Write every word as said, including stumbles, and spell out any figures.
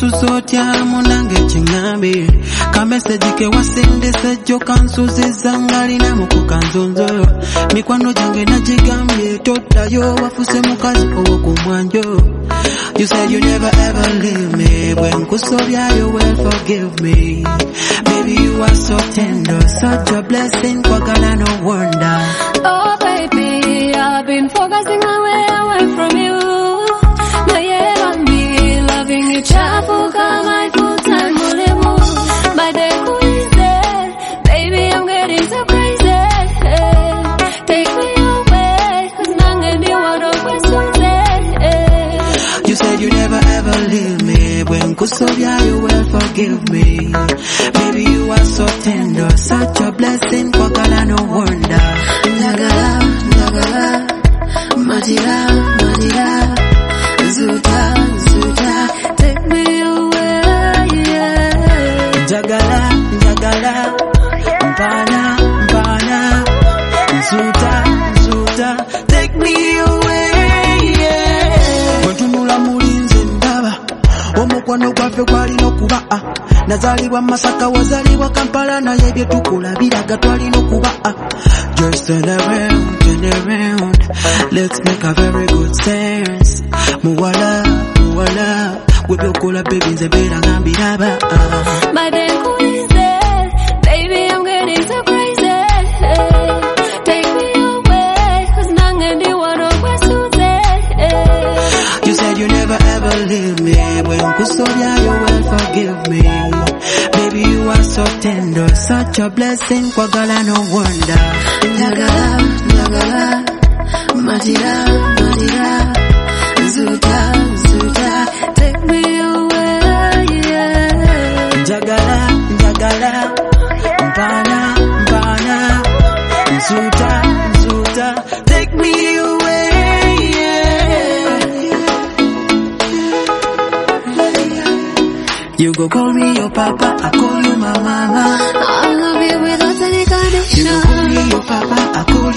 susotya munange chingambi kamesagi ke wasendesa jo kansuziza ngalina mukukanzonzo mikwano jange najigambye totayo wafuse mukazi owokumwanjo. You said you never ever leave me. When kusobya you will forgive me. Baby you are so tender, such a blessing, kwagala no wonder. Oh baby, I've been focusing away away from you. No yeah, I'm be loving you chafu kama full time mulemu. But the coincidence, baby I'm getting so crazy. Take me away, cause nange ni wado kwesunze. You said you never ever leave me. When kusobya you will forgive me. Baby you are so tender, such a blessing, kwagala no wonder. Njagala, njagala, matira, matira, zuta, zuta, take me away, yeah. Njagala, njagala, mpana, mpana, zuta, zuta, take me away, yeah. Wentunula mulinze ndaba, omukwano gwaffe gwalina okuba. Nazalibwa Masaka wazalibwa Kampala naye bye tukulabiraga twalina okuba. Just turn around, turn around, let's make a very good sense. Muwala, muwala, webyokola baby nze beera ngambiraba. But then who is there? Baby I'm getting so crazy. Take me away, cause nange ndi wano kwesunze. You said you never ever leave me. When kusobya you will forgive me. Baby you are so tender, such a blessing, kwagala no wonder. Njagala, njagala, matira, matira, zuta, zuta, take me away, yeah. Njagala, njagala, mpana, mpana, zuta, zuta, take me away, yeah. You go call me your papa, I call you my mama. I love you without any condition. You go call me your papa, I call